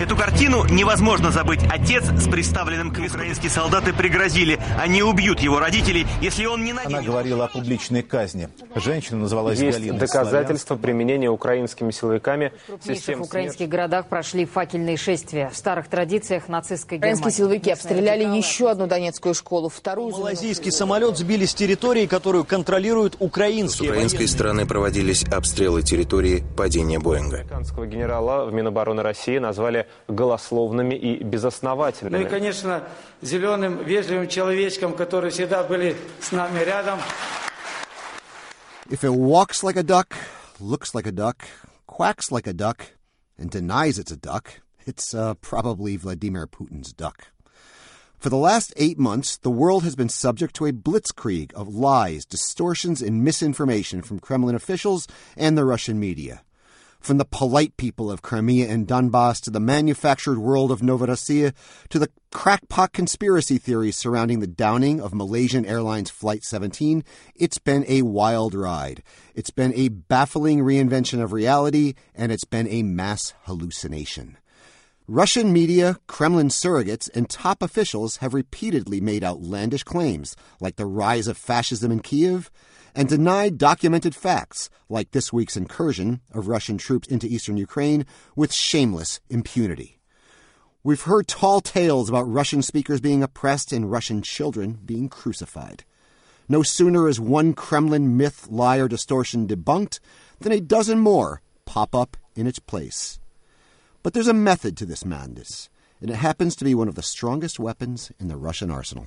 Эту картину невозможно забыть. Отец с приставленным к украинские солдаты пригрозили. Они убьют его родителей, если он не Она говорила о публичной казни. Женщина называлась Галиной. Есть доказательства применения украинскими силовиками В крупнейших украинских городах прошли факельные шествия. В старых традициях нацистской Германии. Украинские силовики обстреляли еще одну донецкую школу, вторую... Малайзийский самолет сбили с территории, которую контролируют украинские. С украинской стороны проводились обстрелы территории падения Боинга. Американского генерала в Минобороны России назвали голословными и безосновательными. Ну и, конечно, зеленым, вежливым человечкам, которые всегда были с нами рядом. If it walks like a duck, looks like a duck, quacks like a duck, and denies it's a duck, it's probably Vladimir Putin's duck. For the last 8 months, the world has been subject to a blitzkrieg of lies, distortions, and misinformation from Kremlin officials and the Russian media. From the polite people of Crimea and Donbass to the manufactured world of Novorossiya to the crackpot conspiracy theories surrounding the downing of Malaysian Airlines Flight 17, it's been a wild ride. It's been a baffling reinvention of reality, and it's been a mass hallucination. Russian media, Kremlin surrogates, and top officials have repeatedly made outlandish claims, like the rise of fascism in Kiev, and denied documented facts, like this week's incursion of Russian troops into eastern Ukraine, with shameless impunity. We've heard tall tales about Russian speakers being oppressed and Russian children being crucified. No sooner is one Kremlin myth, lie, or distortion debunked than a dozen more pop up in its place. But there's a method to this madness, and it happens to be one of the strongest weapons in the Russian arsenal.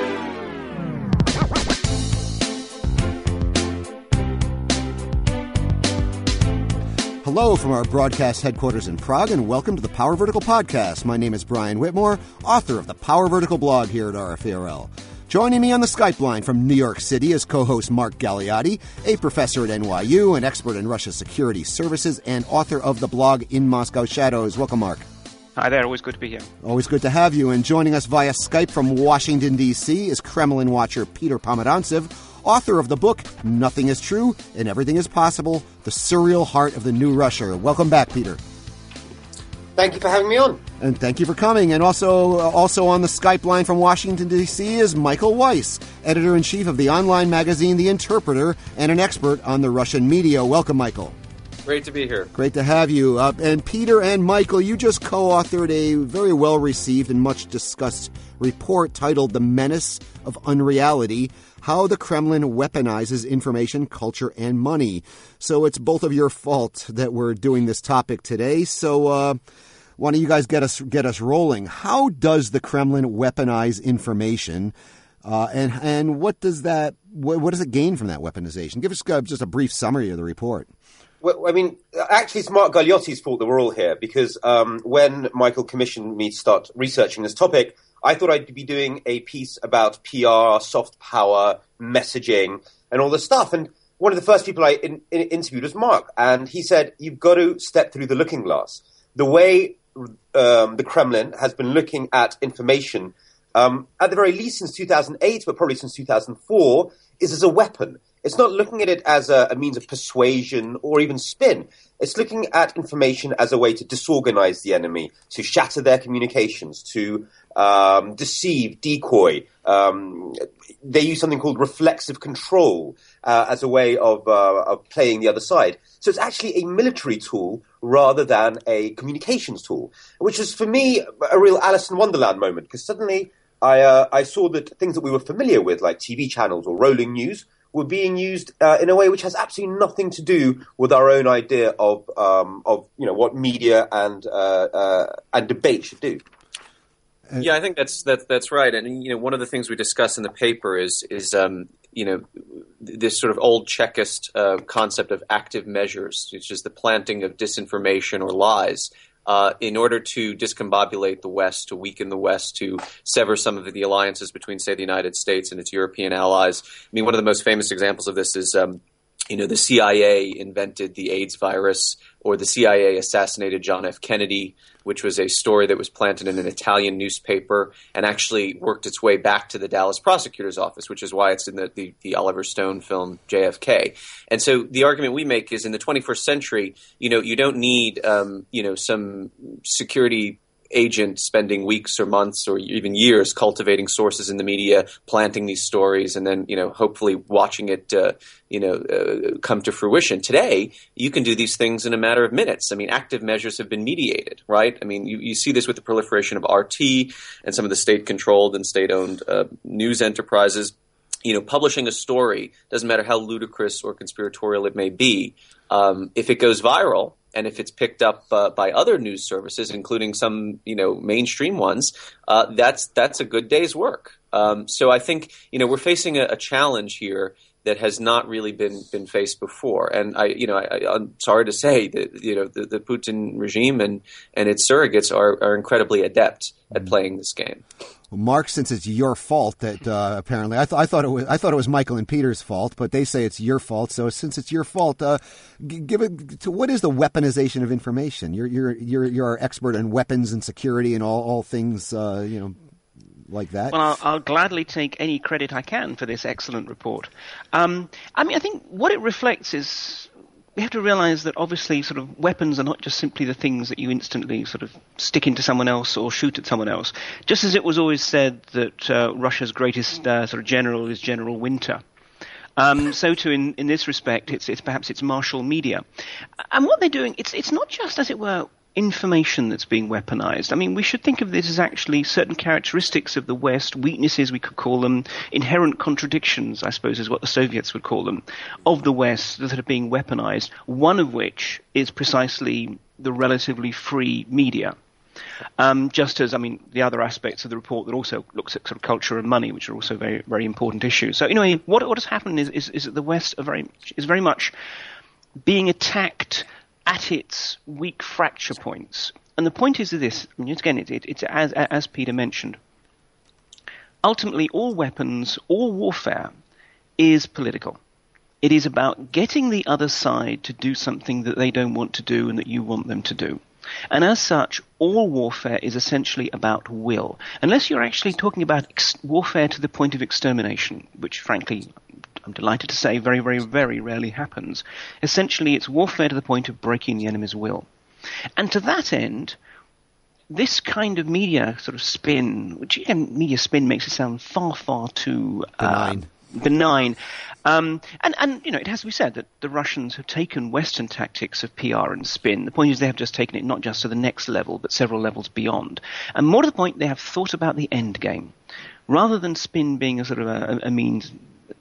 Hello from our broadcast headquarters in Prague, and welcome to the Power Vertical Podcast. My name is Brian Whitmore, author of the Power Vertical blog here at RFARL. Joining me on the Skype line from New York City is co-host Mark Galeotti, a professor at NYU, an expert in Russia's security services, and author of the blog In Moscow Shadows. Welcome, Mark. Hi there. Always good to be here. Always good to have you. And joining us via Skype from Washington, D.C. is Kremlin watcher Peter Pomerantsev, author of the book Nothing is True and Everything is Possible, The Surreal Heart of the New Russia. Welcome back, Peter. Thank you for having me on. And thank you for coming. And also on the Skype line from Washington, D.C. is Michael Weiss, editor-in-chief of the online magazine The Interpreter and an expert on the Russian media. Welcome, Michael. Great to be here. Great to have you. And Peter and Michael, you just co-authored a very well-received and much-discussed report titled The Menace of Unreality, How the Kremlin Weaponizes Information, Culture, and Money. So it's both of your fault that we're doing this topic today. So why don't you guys get us rolling? How does the Kremlin weaponize information, and what does it gain from that weaponization? Give us just a brief summary of the report. Well, I mean, actually, it's Mark Galeotti's fault that we're all here, because when Michael commissioned me to start researching this topic, I thought I'd be doing a piece about PR, soft power, messaging, and all this stuff. And one of the first people I interviewed was Mark, and he said, you've got to step through the looking glass. The way the Kremlin has been looking at information, at the very least since 2008, but probably since 2004, is as a weapon. It's not looking at it as a means of persuasion or even spin. It's looking at information as a way to disorganize the enemy, to shatter their communications, to deceive, decoy. They use something called reflexive control as a way of playing the other side. So it's actually a military tool rather than a communications tool, which is, for me, a real Alice in Wonderland moment, because suddenly I saw that things that we were familiar with, like TV channels or rolling news, were being used in a way which has absolutely nothing to do with our own idea of what media and debate should do. Yeah, I think that's right. And one of the things we discuss in the paper is this sort of old Chekist concept of active measures, which is the planting of disinformation or lies. In order to discombobulate the West, to weaken the West, to sever some of the alliances between, say, the United States and its European allies. I mean, one of the most famous examples of this is, the CIA invented the AIDS virus or the CIA assassinated John F. Kennedy, which was a story that was planted in an Italian newspaper and actually worked its way back to the Dallas prosecutor's office, which is why it's in the Oliver Stone film JFK. And so the argument we make is in the 21st century, you don't need, some security agent spending weeks or months or even years cultivating sources in the media, planting these stories, and then, hopefully watching it, come to fruition. Today, you can do these things in a matter of minutes. I mean, active measures have been mediated, right? I mean, you see this with the proliferation of RT and some of the state-controlled and state-owned news enterprises. Publishing a story, doesn't matter how ludicrous or conspiratorial it may be, if it goes viral, and if it's picked up by other news services, including some, mainstream ones, that's a good day's work. So I think, we're facing a challenge here that has not really been faced before. And I'm sorry to say that, the Putin regime and its surrogates are incredibly adept at playing this game. Well, Mark, since it's your fault that apparently I thought it was Michael and Peter's fault, but they say it's your fault. So since it's your fault, give it to what is the weaponization of information? You're our expert on weapons and security and all things like that. Well, I'll gladly take any credit I can for this excellent report. I think what it reflects is, we have to realize that obviously sort of weapons are not just simply the things that you instantly sort of stick into someone else or shoot at someone else. Just as it was always said that Russia's greatest sort of general is General Winter. So too in this respect, it's perhaps martial media. And what they're doing, it's not just, as it were, information that's being weaponized. I mean, we should think of this as actually certain characteristics of the West, weaknesses we could call them, inherent contradictions, I suppose is what the Soviets would call them, of the West that are being weaponized, one of which is precisely the relatively free media. Just as, the other aspects of the report that also looks at sort of culture and money, which are also very, very important issues. So, anyway, what has happened is that the West is very much being attacked at its weak fracture points. And the point is this, again, it's as Peter mentioned, ultimately all weapons, all warfare is political. It is about getting the other side to do something that they don't want to do and that you want them to do. And as such, all warfare is essentially about will. Unless you're actually talking about warfare to the point of extermination, which frankly, I'm delighted to say, very, very, very rarely happens. Essentially, it's warfare to the point of breaking the enemy's will. And to that end, this kind of media sort of spin, which again, media spin makes it sound far, far too benign. And it has to be said that the Russians have taken Western tactics of PR and spin. The point is they have just taken it not just to the next level, but several levels beyond. And more to the point, they have thought about the end game. Rather than spin being a sort of a means,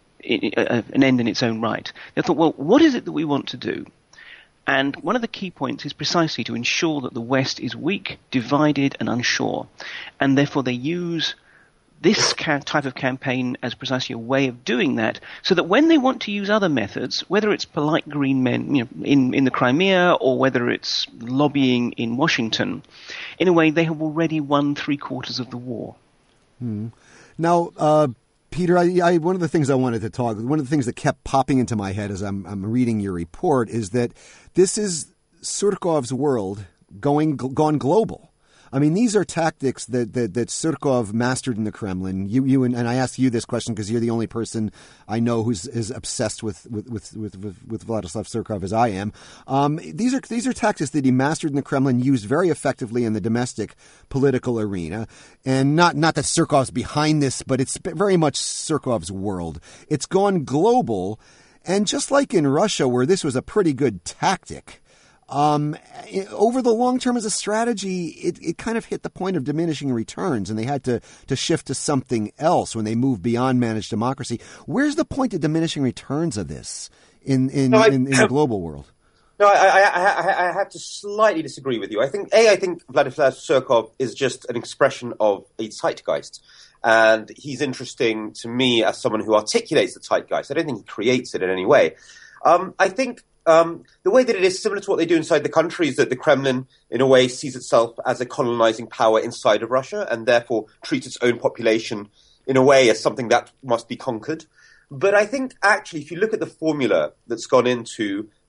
an end in its own right, they thought, well, what is it that we want to do? And one of the key points is precisely to ensure that the West is weak, divided, and unsure. And therefore they use this type of campaign as precisely a way of doing that, so that when they want to use other methods, whether it's polite green men in the Crimea or whether it's lobbying in Washington, in a way they have already won 3/4 of the war. Now, Peter, one of the things I wanted to one of the things that kept popping into my head as I'm reading your report is that this is Surkov's world gone global. I mean, these are tactics that Surkov mastered in the Kremlin. You and I ask you this question because you're the only person I know who's as obsessed with Vladislav Surkov as I am. These are tactics that he mastered in the Kremlin, used very effectively in the domestic political arena. And not that Surkov's behind this, but it's very much Surkov's world. It's gone global, and just like in Russia, where this was a pretty good tactic, over the long term as a strategy, it kind of hit the point of diminishing returns, and they had to shift to something else when they moved beyond managed democracy. Where's the point of diminishing returns of this in the global world? No, I have to slightly disagree with you. I think Vladislav Surkov is just an expression of a zeitgeist. And he's interesting to me as someone who articulates the zeitgeist. I don't think he creates it in any way. I think the way that it is similar to what they do inside the country is that the Kremlin, in a way, sees itself as a colonizing power inside of Russia and therefore treats its own population in a way as something that must be conquered. But I think actually, if you look at the formula that's gone into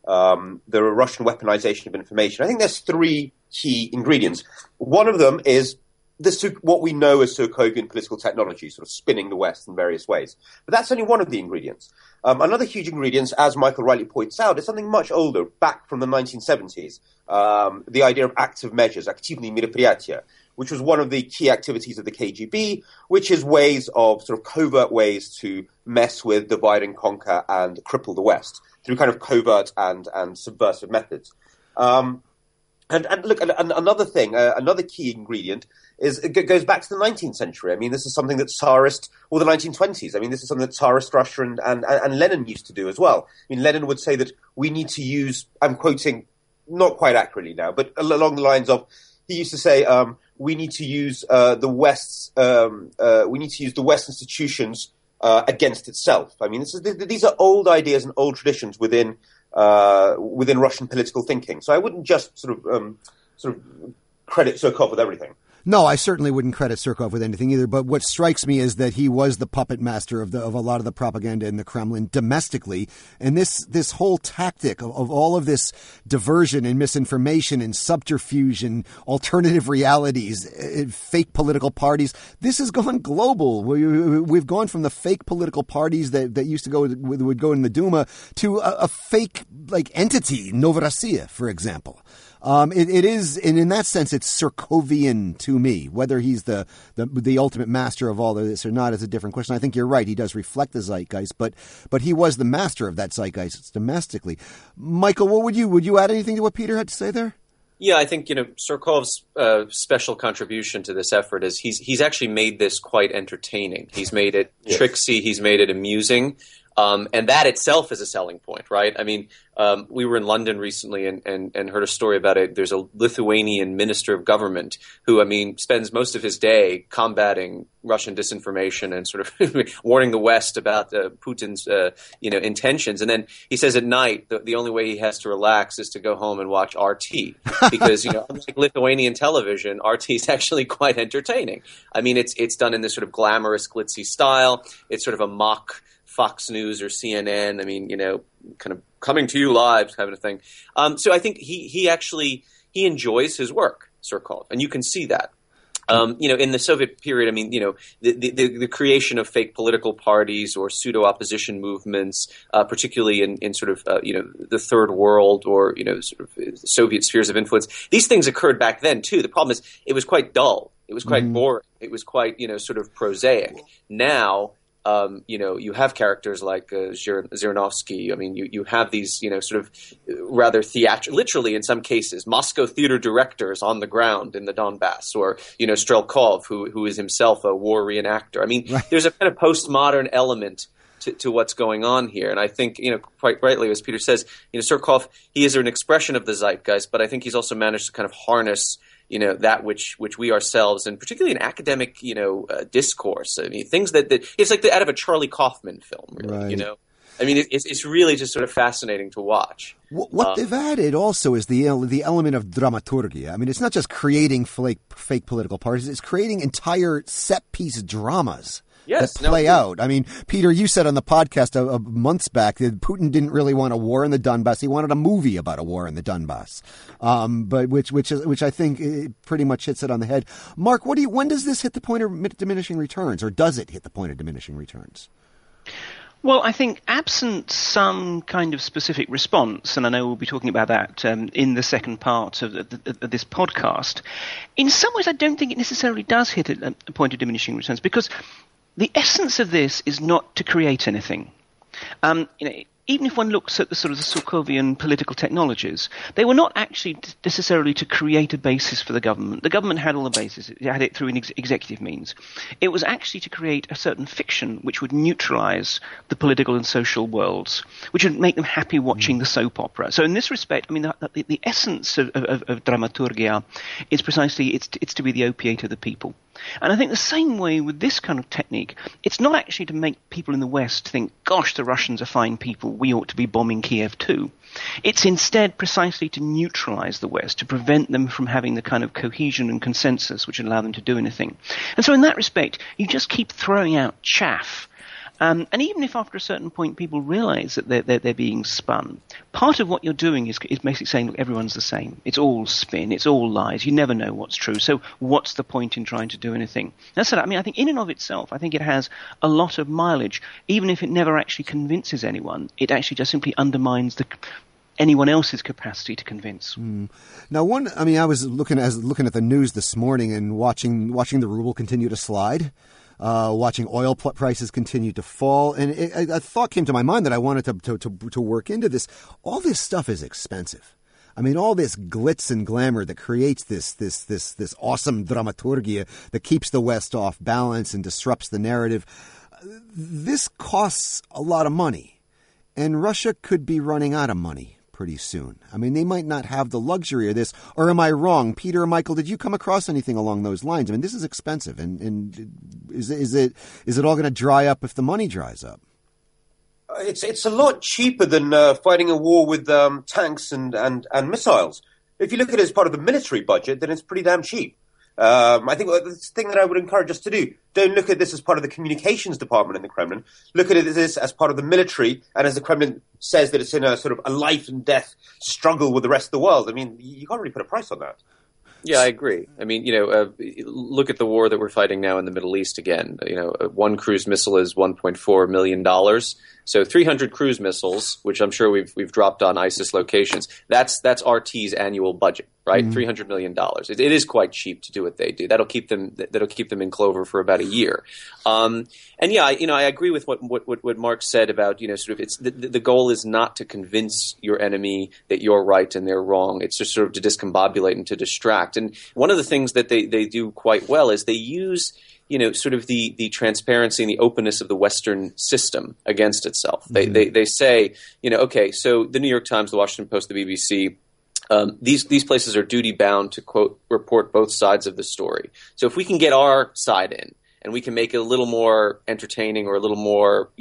the Russian weaponization of information. I think there's three key ingredients. One of them is what we know as Surkovian political technology, sort of spinning the West in various ways. But that's only one of the ingredients. Another huge ingredient, as Michael rightly points out, is something much older, back from the 1970s. The idea of active measures, активные мероприятия, which was one of the key activities of the KGB, which is ways of sort of covert ways to mess with, divide and conquer and cripple the West through kind of covert and subversive methods. And look, another thing, another key ingredient is it goes back to the 19th century. I mean, this is something that Tsarist, or the 1920s. I mean, this is something that Tsarist Russia and Lenin used to do as well. I mean, Lenin would say that we need to use, I'm quoting not quite accurately now, but along the lines of, he used to say, we need to use the West institutions against itself. I mean, these are old ideas and old traditions within Russian political thinking. So I wouldn't just sort of credit Surkov with everything. No, I certainly wouldn't credit Surkov with anything either. But what strikes me is that he was the puppet master of a lot of the propaganda in the Kremlin domestically. And this whole tactic of all of this diversion and misinformation and subterfuge and alternative realities, fake political parties, this has gone global. We've gone from the fake political parties that used to would go in the Duma to a fake entity, Novorossiya, for example. It is, and in that sense, it's Surkovian to me. Whether he's the ultimate master of all of this or not is a different question. I think you're right. He does reflect the zeitgeist, but he was the master of that zeitgeist domestically. Michael, what would you add anything to what Peter had to say there? Yeah, I think, Surkov's special contribution to this effort is he's actually made this quite entertaining. He's made it tricksy. He's made it amusing. And that itself is a selling point, right? I mean, we were in London recently and heard a story about it. There's a Lithuanian minister of government who, spends most of his day combating Russian disinformation and sort of warning the West about Putin's, intentions. And then he says at night the only way he has to relax is to go home and watch RT because, unlike Lithuanian television, RT is actually quite entertaining. I mean, it's done in this sort of glamorous, glitzy style. It's sort of a mock Fox News or CNN. I mean, kind of coming to you live kind of thing. So I think he enjoys his work, Surkov, and you can see that. In the Soviet period, the creation of fake political parties or pseudo opposition movements, particularly in sort of the third world or sort of Soviet spheres of influence, these things occurred back then too. The problem is it was quite dull. It was quite boring. It was quite sort of prosaic. Now, you have characters like Zhirinovsky. I mean, you have these, sort of rather theatrical, literally in some cases, Moscow theater directors on the ground in the Donbass, or, Strelkov, who is himself a war reenactor. I mean, There's a kind of postmodern element to what's going on here. And I think, quite rightly, as Peter says, Surkov, he is an expression of the zeitgeist, but I think he's also managed to kind of harness that which we ourselves, and particularly in academic, discourse. I mean, things that it's like out of a Charlie Kaufman film, really, right. I mean, it's really just sort of fascinating to watch. What they've added also is the element of dramaturgia. I mean, it's not just creating fake political parties; it's creating entire set-piece dramas. Yes, that play out. I mean, Peter, you said on the podcast months back that Putin didn't really want a war in the Donbass. He wanted a movie about a war in the Donbass, but which I think pretty much hits it on the head. Mark, when does this hit the point of diminishing returns, or does it hit the point of diminishing returns? Well, I think absent some kind of specific response, and I know we'll be talking about that in the second part of this podcast, in some ways I don't think it necessarily does hit a point of diminishing returns, because the essence of this is not to create anything. Even if one looks at the sort of the Surkovian political technologies, they were not actually necessarily to create a basis for the government. The government had all the basis. It had it through an executive means. It was actually to create a certain fiction which would neutralize the political and social worlds, which would make them happy watching the soap opera. So in this respect, I mean, the essence of dramaturgia is precisely it's to be the opiate of the people. And I think the same way with this kind of technique, it's not actually to make people in the West think, gosh, the Russians are fine people, we ought to be bombing Kiev too. It's instead precisely to neutralize the West, to prevent them from having the kind of cohesion and consensus which would allow them to do anything. And so in that respect, you just keep throwing out chaff. And even if after a certain point people realize that they're being spun, part of what you're doing is basically saying, look, everyone's the same. It's all spin. It's all lies. You never know what's true. So what's the point in trying to do anything? That's it. I mean, I think in and of itself, I think it has a lot of mileage. Even if it never actually convinces anyone, it actually just simply undermines anyone else's capacity to convince. Now, I was looking at the news this morning and watching the ruble continue to slide. Watching oil prices continue to fall, and a thought came to my mind that I wanted to work into this. All this stuff is expensive. I mean, all this glitz and glamour that creates this awesome dramaturgia that keeps the West off balance and disrupts the narrative. This costs a lot of money, and Russia could be running out of money pretty soon. I mean, they might not have the luxury of this, or am I wrong? Peter or Michael, did you come across anything along those lines? I mean, this is expensive, and is it all going to dry up if the money dries up? It's a lot cheaper than fighting a war with tanks and missiles. If you look at it as part of the military budget, then it's pretty damn cheap. I think that's the thing that I would encourage us to do. Don't look at this as part of the communications department in the Kremlin. Look at it as part of the military, and as the Kremlin says that it's in a sort of a life and death struggle with the rest of the world. I mean, you can't really put a price on that. Yeah, I agree. I mean, look at the war that we're fighting now in the Middle East again. One cruise missile is $1.4 million. So 300 cruise missiles, which I'm sure we've dropped on ISIS locations, that's RT's annual budget, right? $300 million. It is quite cheap to do what they do. That'll keep them in clover for about a year. And yeah, I agree with what Mark said about, sort of it's the goal is not to convince your enemy that you're right and they're wrong. It's just sort of to discombobulate and to distract. And one of the things that they do quite well is they use sort of the transparency and the openness of the Western system against itself. They say, okay, so the New York Times, the Washington Post, the BBC, these places are duty bound to, quote, report both sides of the story. So if we can get our side in, and we can make it a little more entertaining or a little more,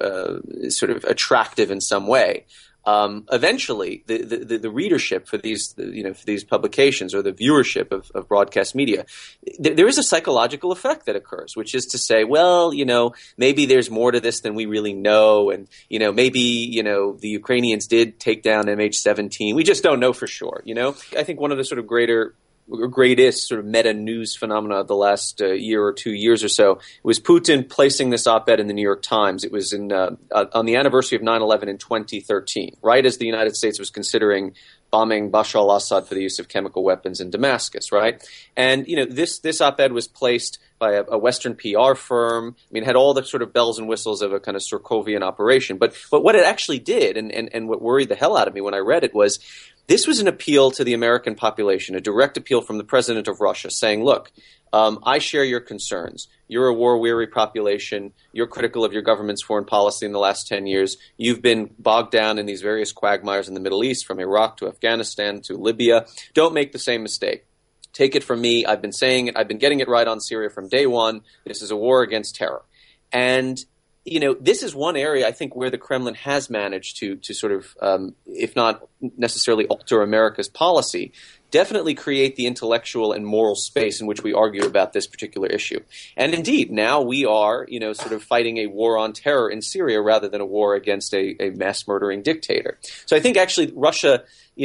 sort of attractive in some way, eventually the readership for these publications, or the viewership of broadcast media, there is a psychological effect that occurs, which is to say, well, maybe there's more to this than we really know, and maybe the Ukrainians did take down MH17. We just don't know for sure. I think one of the sort of greatest sort of meta news phenomena of the last year or 2 years or so was Putin placing this op-ed in the New York Times. It was on the anniversary of 9/11 in 2013, right as the United States was considering bombing Bashar al-Assad for the use of chemical weapons in Damascus, right? And this op-ed was placed by a Western PR firm. I mean, it had all the sort of bells and whistles of a kind of Sorkovian operation. But what it actually did, and what worried the hell out of me when I read it, was this was an appeal to the American population, a direct appeal from the president of Russia, saying, look, I share your concerns. You're a war-weary population. You're critical of your government's foreign policy in the last 10 years. You've been bogged down in these various quagmires in the Middle East, from Iraq to Afghanistan to Libya. Don't make the same mistake. Take it from me. I've been saying it. I've been getting it right on Syria from day one. This is a war against terror. And this is one area, I think, where the Kremlin has managed to sort of, if not necessarily alter America's policy, definitely create the intellectual and moral space in which we argue about this particular issue. And indeed, now we are, sort of fighting a war on terror in Syria rather than a war against a mass murdering dictator. So I think actually Russia,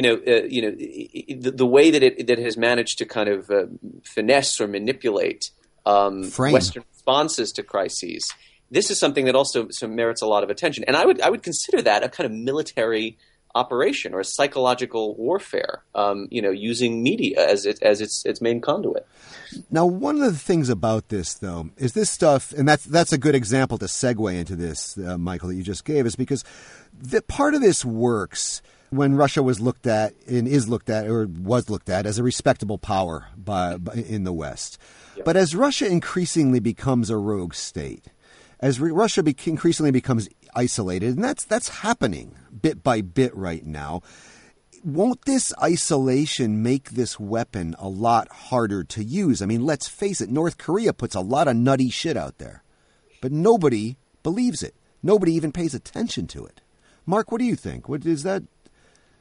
the way that it has managed to kind of finesse or manipulate Western responses to crises, this is something that also merits a lot of attention. And I would consider that a kind of military operation or a psychological warfare, using media as its main conduit. Now, one of the things about this, though, is this stuff, and that's a good example to segue into this, Michael, that you just gave us, because part of this works when Russia was looked at and was looked at as a respectable power in the West. Yep. But as Russia increasingly becomes a rogue state, as Russia increasingly becomes isolated, and that's happening bit by bit right now, won't this isolation make this weapon a lot harder to use? I mean, let's face it, North Korea puts a lot of nutty shit out there, but nobody believes it. Nobody even pays attention to it. Mark, what do you think? What is that?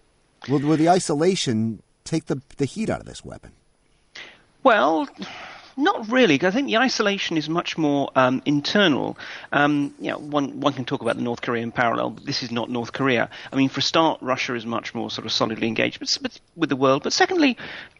Will the isolation take the heat out of this weapon? Well, Not really, because I think the isolation is much more internal. One can talk about the North Korean parallel, but this is not North Korea. I mean, for a start, Russia is much more sort of solidly engaged with the world. But secondly,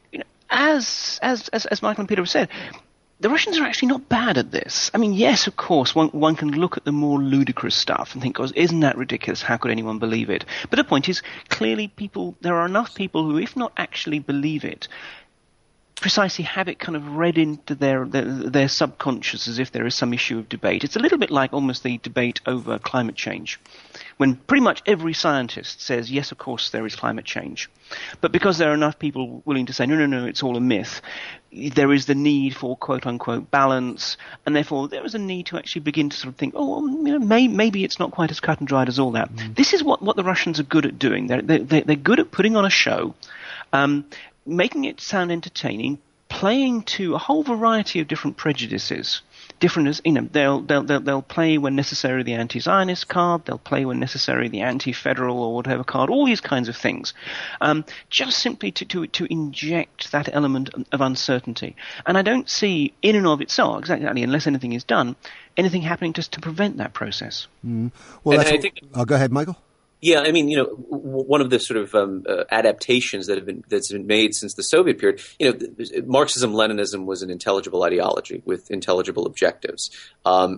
as Michael and Peter have said, the Russians are actually not bad at this. I mean, yes, of course, one can look at the more ludicrous stuff and think, oh, isn't that ridiculous? How could anyone believe it? But the point is, clearly there are enough people who, if not actually believe it, precisely have it kind of read into their subconscious as if there is some issue of debate. It's a little bit like almost the debate over climate change, when pretty much every scientist says, yes, of course, there is climate change. But because there are enough people willing to say, no, it's all a myth, there is the need for quote-unquote balance, and therefore there is a need to actually begin to sort of think, maybe it's not quite as cut and dried as all that. This is what the Russians are good at doing. They're good at putting on a show, making it sound entertaining, playing to a whole variety of different prejudices. Different as they'll play when necessary the anti-Zionist card, they'll play when necessary the anti-federal or whatever card, all these kinds of things, just simply to inject that element of uncertainty. And I don't see, in and of itself, exactly, unless anything is done, anything happening just to prevent that process. Well, go ahead, Michael. Yeah, I mean, one of the sort of adaptations that's been made since the Soviet period, Marxism-Leninism was an intelligible ideology with intelligible objectives, and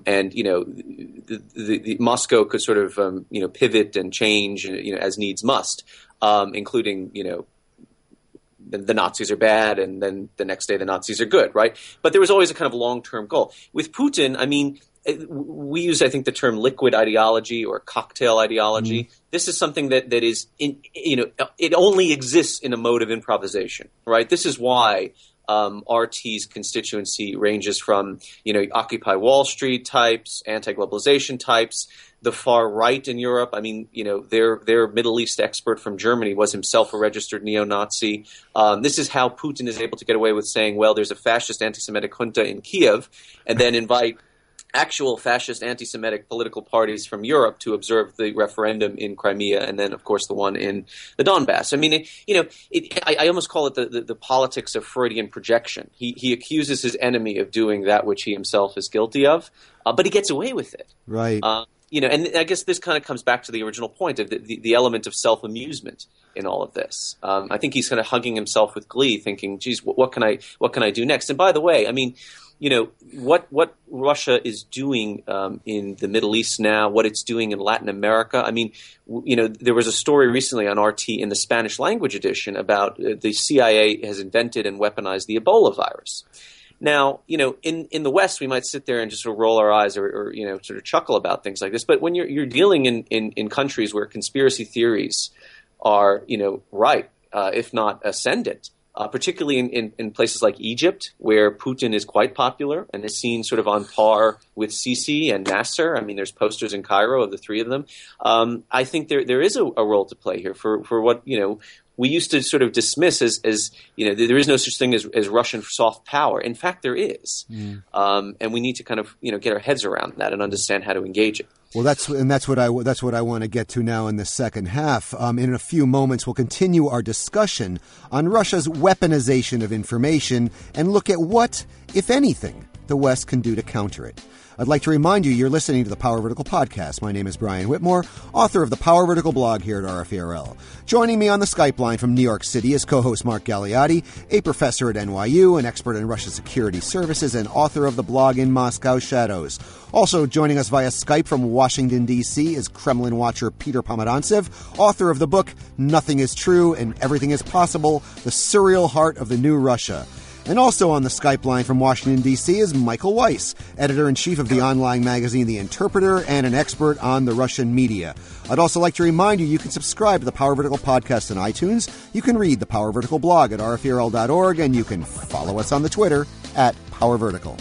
the Moscow could sort of pivot and change, as needs must, including the Nazis are bad, and then the next day the Nazis are good, right? But there was always a kind of long-term goal. With Putin, I mean, we use, I think, the term liquid ideology or cocktail ideology. Mm-hmm. This is something that is, it only exists in a mode of improvisation, right? This is why RT's constituency ranges from, Occupy Wall Street types, anti-globalization types, the far right in Europe. I mean, their Middle East expert from Germany was himself a registered neo-Nazi. This is how Putin is able to get away with saying, well, there's a fascist anti-Semitic junta in Kiev, and then invite actual fascist anti-Semitic political parties from Europe to observe the referendum in Crimea, and then, of course, the one in the Donbass. I mean, I almost call it the politics of Freudian projection. He accuses his enemy of doing that which he himself is guilty of, but he gets away with it. Right. And I guess this kind of comes back to the original point of the element of self-amusement in all of this. I think he's kind of hugging himself with glee, thinking, "Geez, what can I do next?" And by the way, I mean, what Russia is doing in the Middle East now, what it's doing in Latin America. I mean, there was a story recently on RT in the Spanish language edition about the CIA has invented and weaponized the Ebola virus. Now, in the West, we might sit there and just sort of roll our eyes or sort of chuckle about things like this. But when you're dealing in countries where conspiracy theories are, right, if not ascendant, particularly in places like Egypt, where Putin is quite popular and is seen sort of on par with Sisi and Nasser. I mean, there's posters in Cairo of the three of them. I think there is a role to play here for what, we used to sort of dismiss as there is no such thing as Russian soft power. In fact, there is. And we need to kind of, get our heads around that and understand how to engage it. Well, that's what I want to get to now in the second half. In a few moments, we'll continue our discussion on Russia's weaponization of information and look at what, if anything, the West can do to counter it. I'd like to remind you, you're listening to the Power Vertical Podcast. My name is Brian Whitmore, author of the Power Vertical blog here at RFE/RL. Joining me on the Skype line from New York City is co-host Mark Galeotti, a professor at NYU, an expert in Russian security services, and author of the blog In Moscow Shadows. Also joining us via Skype from Washington, D.C. is Kremlin watcher Peter Pomerantsev, author of the book Nothing is True and Everything is Possible, The Surreal Heart of the New Russia. And also on the Skype line from Washington, D.C. is Michael Weiss, editor-in-chief of the online magazine The Interpreter and an expert on the Russian media. I'd also like to remind you can subscribe to the Power Vertical Podcast on iTunes, you can read the Power Vertical blog at rferl.org, and you can follow us on the Twitter at Power Vertical.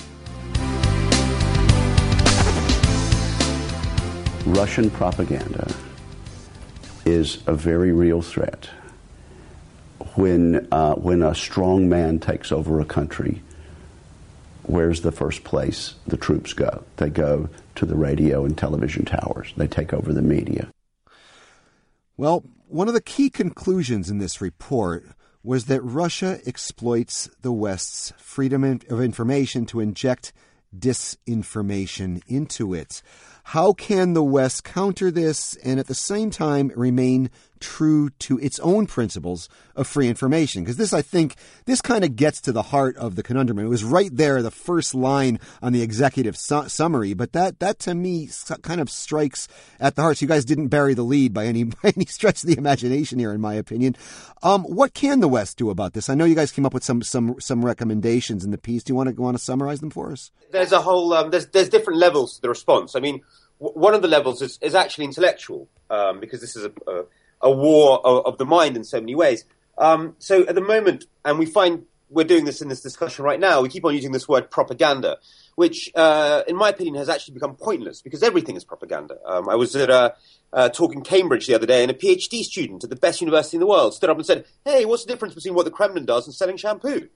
Russian propaganda is a very real threat. When a strong man takes over a country, where's the first place the troops go? They go to the radio and television towers. They take over the media. Well, one of the key conclusions in this report was that Russia exploits the West's freedom of information to inject disinformation into it. How can the West counter this and at the same time remain true to its own principles of free information? Because this, I think, this kind of gets to the heart of the conundrum. It was right there, the first line on the executive summary, but that to me kind of strikes at the heart. So you guys didn't bury the lead by any stretch of the imagination here, in my opinion. What can the West do about this? I know you guys came up with some recommendations in the piece. Do you want to summarize them for us? There's a whole there's different levels to the response. I mean, one of the levels is actually intellectual, because this is a war of the mind in so many ways. So at the moment, and we find we're doing this in this discussion right now, we keep on using this word propaganda, which, in my opinion, has actually become pointless because everything is propaganda. I was at a talk in Cambridge the other day, and a PhD student at the best university in the world stood up and said, "Hey, what's the difference between what the Kremlin does and selling shampoo?"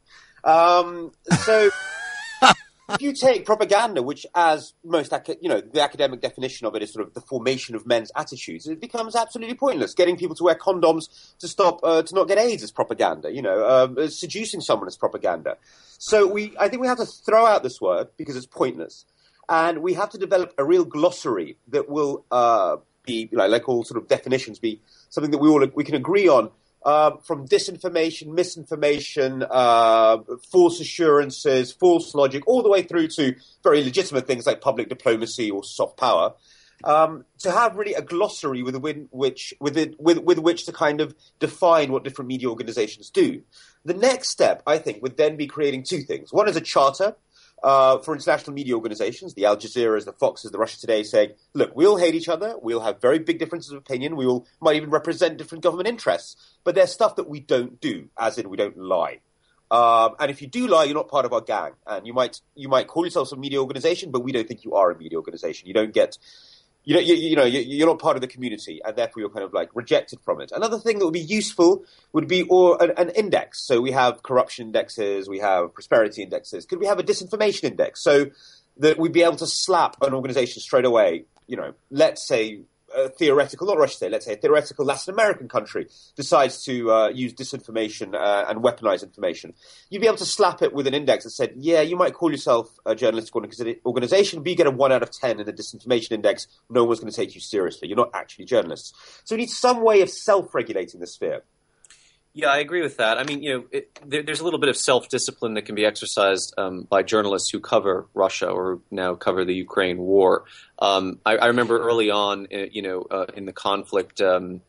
So if you take propaganda, which as most, the academic definition of it is sort of the formation of men's attitudes, it becomes absolutely pointless. Getting people to wear condoms to stop, to not get AIDS is propaganda. Seducing someone is propaganda. So I think we have to throw out this word because it's pointless. And we have to develop a real glossary that will be, like all sort of definitions, be something that we can agree on. From disinformation, misinformation, false assurances, false logic, all the way through to very legitimate things like public diplomacy or soft power, to have really a glossary with which to kind of define what different media organizations do. The next step, I think, would then be creating two things. One is a charter for international media organizations, the Al Jazeeras, the Foxes, the Russia Today, saying, look, we'll hate each other, we'll have very big differences of opinion, might even represent different government interests, but there's stuff that we don't do, as in we don't lie. And if you do lie, you're not part of our gang. And you might call yourself a media organization, but we don't think you are a media organization. You don't get... you're not part of the community, and therefore you're kind of like rejected from it. Another thing that would be useful would be an index. So we have corruption indexes, we have prosperity indexes. Could we have a disinformation index so that we'd be able to slap an organization straight away? Let's say a theoretical Latin American country decides to use disinformation and weaponize information. You'd be able to slap it with an index that said, yeah, you might call yourself a journalistic organization, but you get a 1 out of 10 in the disinformation index. No one's going to take you seriously. You're not actually journalists. So we need some way of self-regulating the sphere. Yeah, I agree with that. I mean, there's a little bit of self-discipline that can be exercised by journalists who cover Russia or now cover the Ukraine war. I remember early on, in the conflict,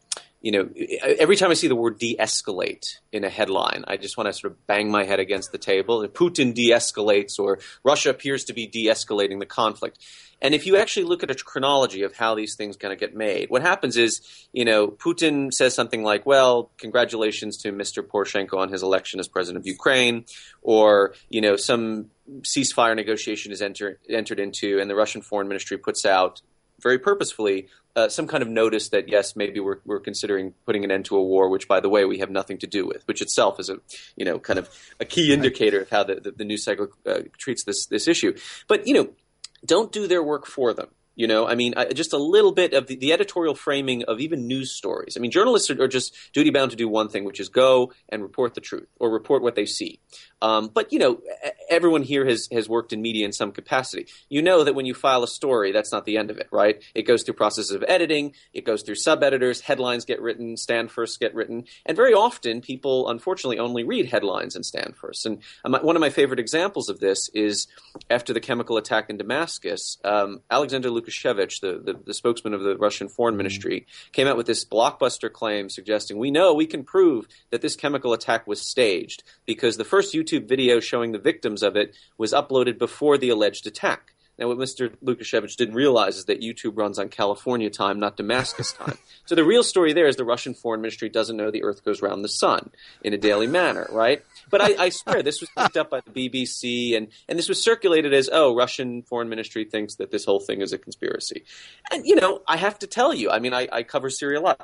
every time I see the word de-escalate in a headline, I just want to sort of bang my head against the table. Putin de-escalates, or Russia appears to be de-escalating the conflict. And if you actually look at a chronology of how these things kind of get made, what happens is, Putin says something like, well, congratulations to Mr. Poroshenko on his election as president of Ukraine, or, some ceasefire negotiation is entered into, and the Russian foreign ministry puts out very purposefully some kind of notice that, yes, maybe we're considering putting an end to a war, which, by the way, we have nothing to do with, which itself is kind of a key indicator of how the news cycle treats this issue. But, don't do their work for them. Just a little bit of the editorial framing of even news stories. I mean, journalists are just duty-bound to do one thing, which is go and report the truth or report what they see. But, everyone here has worked in media in some capacity. You know that when you file a story, that's not the end of it, right? It goes through processes of editing. It goes through sub-editors. Headlines get written. Stand firsts get written. And very often, people, unfortunately, only read headlines and stand firsts. And one of my favorite examples of this is after the chemical attack in Damascus, Alexander Lukashevich, the spokesman of the Russian foreign ministry, came out with this blockbuster claim suggesting, we know we can prove that this chemical attack was staged because the first YouTube video showing the victims of it was uploaded before the alleged attack. Now, what Mr. Lukashevich didn't realize is that YouTube runs on California time, not Damascus time. So the real story there is the Russian foreign ministry doesn't know the earth goes around the sun in a daily manner, right? But I swear this was picked up by the BBC, and this was circulated as, Russian foreign ministry thinks that this whole thing is a conspiracy. And, I have to tell you, I cover Syria a lot.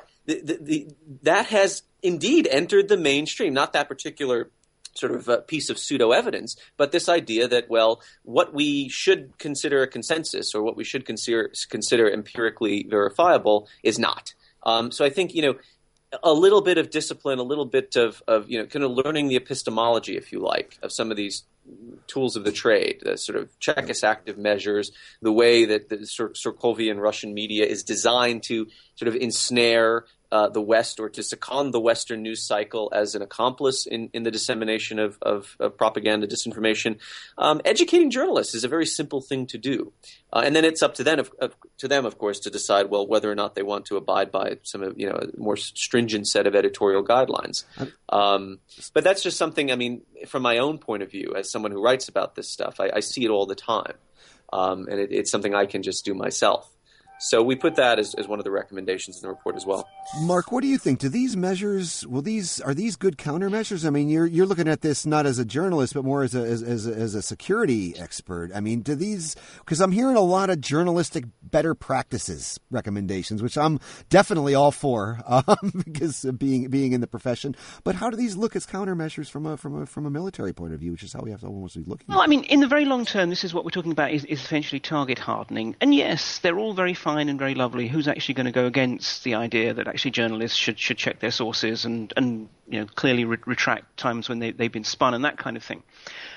That has indeed entered the mainstream, not that particular sort of a piece of pseudo-evidence, but this idea that, well, what we should consider a consensus or what we should consider empirically verifiable is not. So I think, a little bit of discipline, a little bit of kind of learning the epistemology, if you like, of some of these tools of the trade, the sort of Chekist active measures, the way that the Surkovian Russian media is designed to sort of ensnare the West or to second the Western news cycle as an accomplice in the dissemination of propaganda, disinformation. Educating journalists is a very simple thing to do. And then it's up to them, of course, to decide, well, whether or not they want to abide by some of, a more stringent set of editorial guidelines. But that's just something, I mean, from my own point of view, as someone who writes about this stuff, I see it all the time. And it's something I can just do myself. So we put that as one of the recommendations in the report as well. Mark, what do you think? Do these measures, are these good countermeasures? I mean, you're looking at this not as a journalist, but more as a security expert. I mean, do these, because I'm hearing a lot of journalistic better practices recommendations, which I'm definitely all for, because of being in the profession. But how do these look as countermeasures from a military point of view, which is how we have to almost be looking? Well, I mean, in the very long term, this is what we're talking about is essentially target hardening. And yes, they're all very fine and very lovely. Who's actually going to go against the idea that actually journalists should check their sources and clearly retract times when they've been spun and that kind of thing?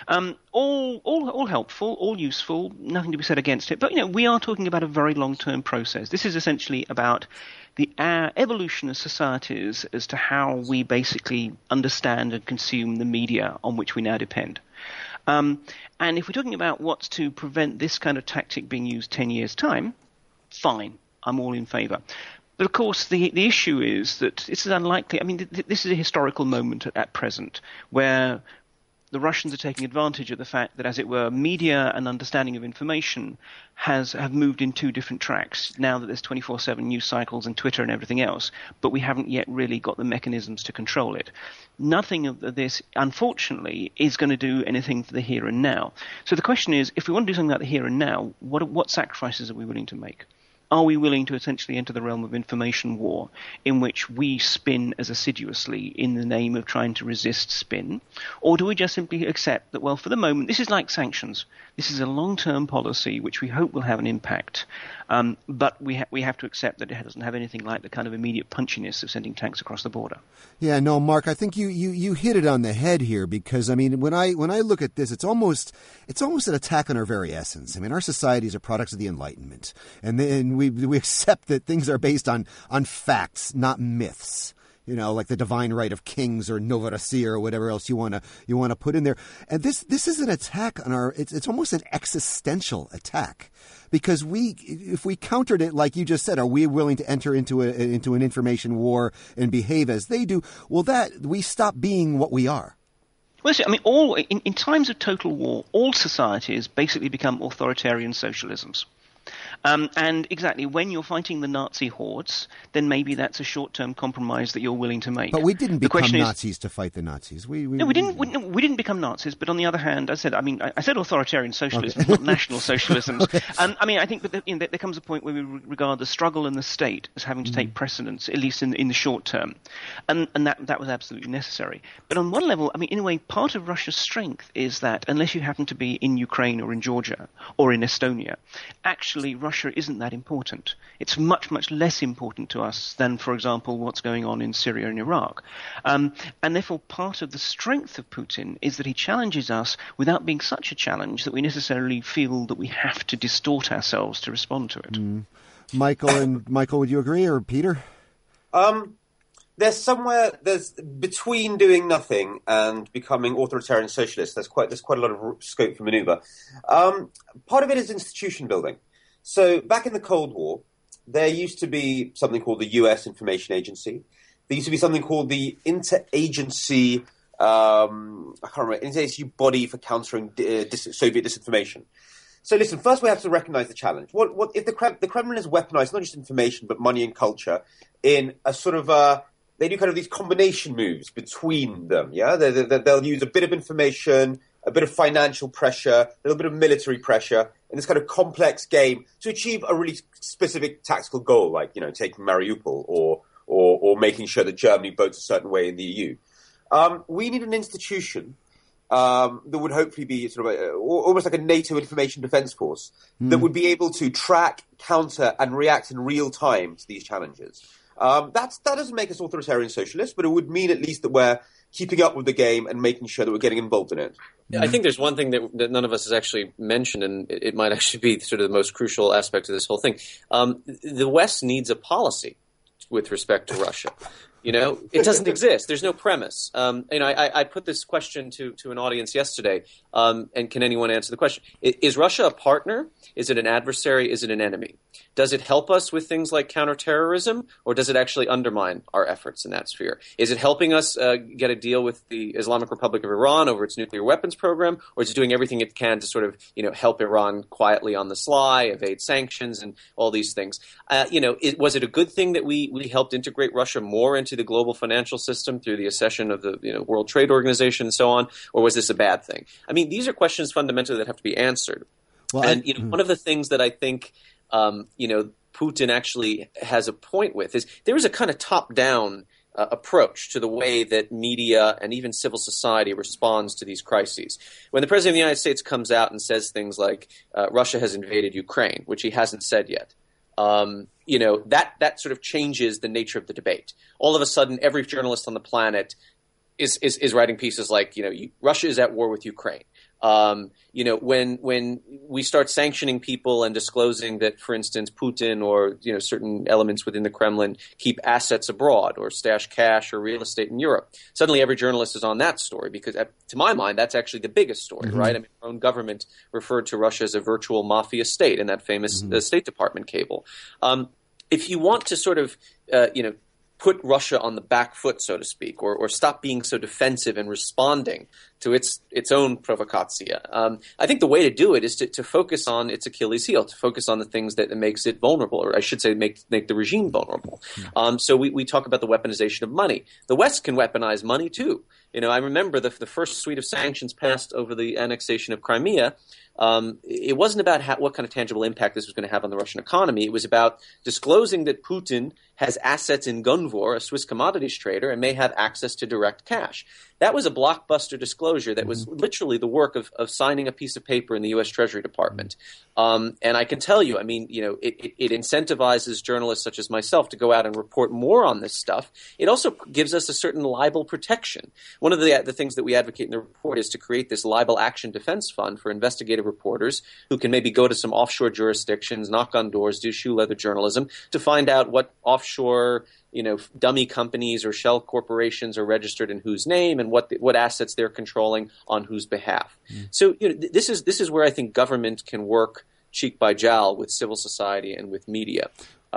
All helpful, all useful, nothing to be said against it. But we are talking about a very long-term process. This is essentially about the evolution of societies as to how we basically understand and consume the media on which we now depend. And if we're talking about what's to prevent this kind of tactic being used 10 years' time, fine, I'm all in favour. But of course, the issue is that this is unlikely. I mean, this is a historical moment at present where the Russians are taking advantage of the fact that, as it were, media and understanding of information have moved in two different tracks now that there's 24/7 news cycles and Twitter and everything else, but we haven't yet really got the mechanisms to control it. Nothing of this, unfortunately, is going to do anything for the here and now. So the question is, if we want to do something about the here and now, what sacrifices are we willing to make? Are we willing to essentially enter the realm of information war in which we spin as assiduously in the name of trying to resist spin? Or do we just simply accept that, well, for the moment, this is like sanctions. This is a long-term policy which we hope will have an impact. But we have to accept that it doesn't have anything like the kind of immediate punchiness of sending tanks across the border. Yeah, no, Mark, I think you hit it on the head here, because I mean, when I look at this, it's almost an attack on our very essence. I mean, our societies are products of the Enlightenment, and then we accept that things are based on facts, not myths. Like the divine right of kings or Novorossiya or whatever else you want to put in there. And this is an attack on our. It's almost an existential attack, because if we countered it like you just said, are we willing to enter into an information war and behave as they do? Well, that we stop being what we are. Well, I mean, in times of total war, all societies basically become authoritarian socialisms. And exactly, when you're fighting the Nazi hordes, then maybe that's a short-term compromise that you're willing to make. But we didn't become Nazis to fight the Nazis. We didn't become Nazis. But on the other hand, I said authoritarian socialism, not national socialism. Okay. I mean, I think that there comes a point where we regard the struggle and the state as having to take precedence, at least in the short term, and that was absolutely necessary. But on one level, I mean, in a way, part of Russia's strength is that unless you happen to be in Ukraine or in Georgia or in Estonia, actually Russia isn't that important. It's much, much less important to us than, for example, what's going on in Syria and Iraq. And therefore, part of the strength of Putin is that he challenges us without being such a challenge that we necessarily feel that we have to distort ourselves to respond to it. Michael, would you agree, or Peter? There's between doing nothing and becoming authoritarian socialist, there's quite a lot of scope for maneuver. Part of it is institution building. So back in the Cold War, there used to be something called the U.S. Information Agency. There used to be something called the Interagency, interagency body for countering Soviet disinformation. So listen, first we have to recognize the challenge. What if the Kremlin has weaponized not just information but money and culture in a sort of they do kind of these combination moves between them. Yeah, they'll use a bit of information, a bit of financial pressure, a little bit of military pressure in this kind of complex game to achieve a really specific tactical goal, like taking Mariupol or making sure that Germany votes a certain way in the EU. We need an institution that would hopefully be sort of almost like a NATO information defense force that would be able to track, counter, and react in real time to these challenges. That doesn't make us authoritarian socialists, but it would mean at least that we're keeping up with the game and making sure that we're getting involved in it. I think there's one thing that none of us has actually mentioned, and it might actually be sort of the most crucial aspect of this whole thing. The West needs a policy with respect to Russia. It doesn't exist. There's no premise. I put this question to an audience yesterday, and can anyone answer the question? Is Russia a partner? Is it an adversary? Is it an enemy? Does it help us with things like counterterrorism, or does it actually undermine our efforts in that sphere? Is it helping us get a deal with the Islamic Republic of Iran over its nuclear weapons program, or is it doing everything it can to sort of help Iran quietly on the sly, evade sanctions, and all these things? Was it a good thing that we helped integrate Russia more into the global financial system through the accession of the World Trade Organization and so on, or was this a bad thing? I mean, these are questions fundamentally that have to be answered. Well, one of the things that I think Putin actually has a point with is there is a kind of top-down approach to the way that media and even civil society responds to these crises. When the President of the United States comes out and says things like Russia has invaded Ukraine, which he hasn't said yet, that sort of changes the nature of the debate. All of a sudden, every journalist on the planet is writing pieces like, Russia is at war with Ukraine. When we start sanctioning people and disclosing that, for instance, Putin or certain elements within the Kremlin keep assets abroad or stash cash or real estate in Europe, suddenly every journalist is on that story because, to my mind, that's actually the biggest story, right? I mean, our own government referred to Russia as a virtual mafia state in that famous State Department cable. If you want to sort of, put Russia on the back foot, so to speak, or stop being so defensive and responding to its own provokatsia. I think the way to do it is to focus on its Achilles heel, to focus on the things that makes it vulnerable, or I should say make the regime vulnerable. So we talk about the weaponization of money. The West can weaponize money too. I remember the first suite of sanctions passed over the annexation of Crimea. It wasn't about what kind of tangible impact this was going to have on the Russian economy. It was about disclosing that Putin has assets in Gunvor, a Swiss commodities trader, and may have access to direct cash. That was a blockbuster disclosure that was literally the work of signing a piece of paper in the U.S. Treasury Department. And I can tell you, it incentivizes journalists such as myself to go out and report more on this stuff. It also gives us a certain libel protection. One of the things that we advocate in the report is to create this libel action defense fund for investigative reporters who can maybe go to some offshore jurisdictions, knock on doors, do shoe leather journalism to find out what offshore dummy companies or shell corporations are registered in whose name and what assets they're controlling on whose behalf. So this is where I think government can work cheek by jowl with civil society and with media.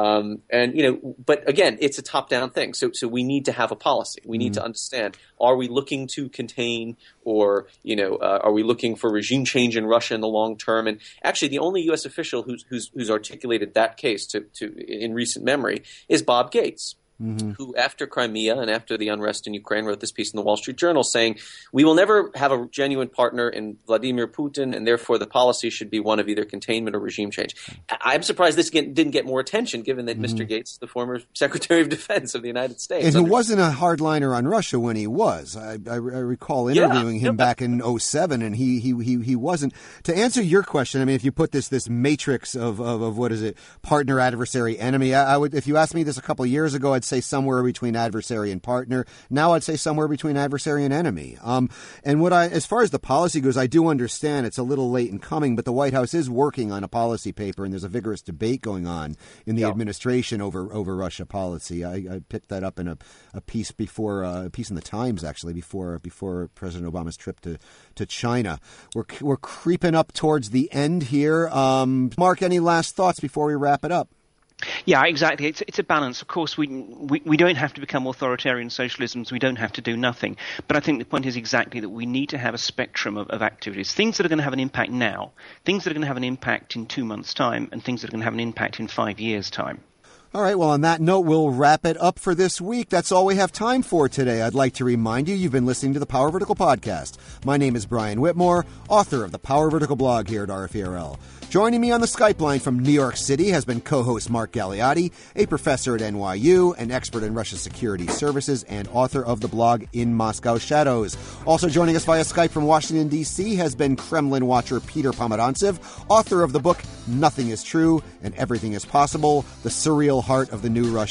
But again, it's a top-down thing. So we need to have a policy. We need to understand: are we looking to contain, or are we looking for regime change in Russia in the long term? And actually, the only U.S. official who's articulated that case to in recent memory is Bob Gates. Who, after Crimea and after the unrest in Ukraine, wrote this piece in the Wall Street Journal saying, we will never have a genuine partner in Vladimir Putin, and therefore the policy should be one of either containment or regime change. I'm surprised this didn't get more attention, given that Mr. Gates is the former Secretary of Defense of the United States. And who wasn't a hardliner on Russia when he was. I recall interviewing him back in 2007, and he wasn't. To answer your question, if you put this matrix of what is it, partner, adversary, enemy, I would, if you asked me this a couple of years ago, I'd say somewhere between adversary and partner. Now I'd say somewhere between adversary and enemy. And as far as the policy goes, I do understand it's a little late in coming, but the White House is working on a policy paper, and there's a vigorous debate going on in the administration over Russia policy. I picked that up in a piece in the Times, actually, before President Obama's trip to China. We're creeping up towards the end here. Mark, any last thoughts before we wrap it up? Yeah, exactly. It's a balance. Of course, we don't have to become authoritarian socialisms. We don't have to do nothing. But I think the point is exactly that we need to have a spectrum of activities. Things that are going to have an impact now, things that are going to have an impact in 2 months' time, and things that are going to have an impact in 5 years' time. All right, well, on that note, we'll wrap it up for this week. That's all we have time for today. I'd like to remind you, you've been listening to the Power Vertical Podcast. My name is Brian Whitmore, author of the Power Vertical blog here at RFERL. Joining me on the Skype line from New York City has been co-host Mark Galeotti, a professor at NYU, an expert in Russia's security services, and author of the blog In Moscow Shadows. Also joining us via Skype from Washington, D.C. has been Kremlin watcher Peter Pomerantsev, author of the book Nothing is True and Everything is Possible, The Surreal Heart of the New Russia.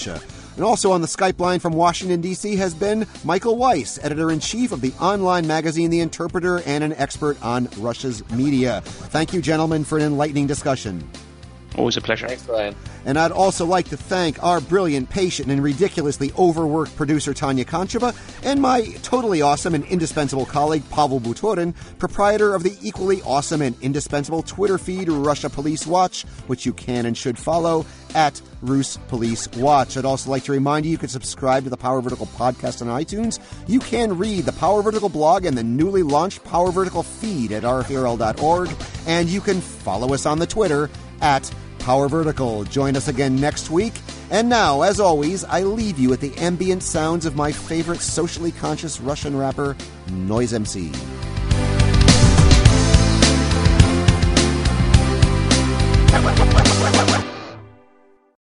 And also on the Skype line from Washington, D.C. has been Michael Weiss, editor-in-chief of the online magazine The Interpreter and an expert on Russia's media. Thank you, gentlemen, for an enlightening discussion. Always a pleasure. Thanks, Ryan. And I'd also like to thank our brilliant, patient, and ridiculously overworked producer, Tanya Koncheva, and my totally awesome and indispensable colleague, Pavel Butorin, proprietor of the equally awesome and indispensable Twitter feed, Russia Police Watch, which you can and should follow at Rus Police Watch. I'd also like to remind you can subscribe to the Power Vertical podcast on iTunes. You can read the Power Vertical blog and the newly launched Power Vertical feed at rhrl.org, and you can follow us on the Twitter at Power Vertical. Join us again next week. And now, as always, I leave you with the ambient sounds of my favorite socially conscious Russian rapper, Noise MC.